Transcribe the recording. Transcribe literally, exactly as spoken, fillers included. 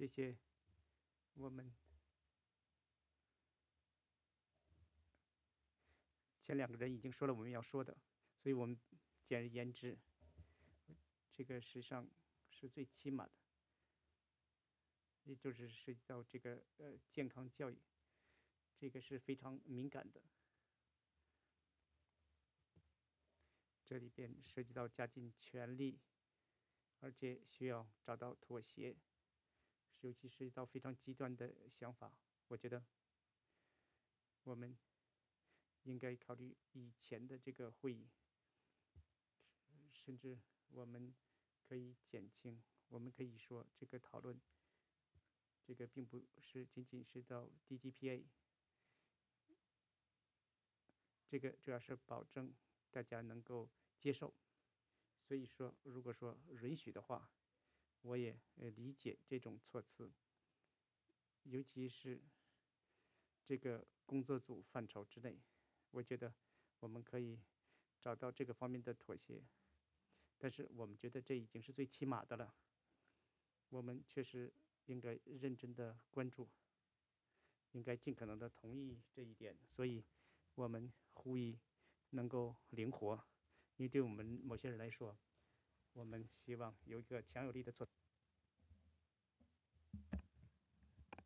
谢谢。我们前两个人已经说了我们要说的，所以我们简而言之，这个实际上是最起码的，也就是涉及到这个呃健康教育，这个是非常敏感的。这里边涉及到加尽全力，而且需要找到妥协，尤其涉及到非常极端的想法。我觉得我们应该考虑以前的这个会议，甚至我们可以减轻，我们可以说这个讨论，这个并不是仅仅是到 D G P A， 这个主要是保证大家能够接受。所以说，如果说允许的话，我也呃理解这种措辞，尤其是这个工作组范畴之内，我觉得我们可以找到这个方面的妥协。但是我们觉得这已经是最起码的了，我们确实应该认真的关注，应该尽可能的同意这一点。所以我们呼吁能够灵活，因为对我们某些人来说，我们希望有一个强有力的措辞。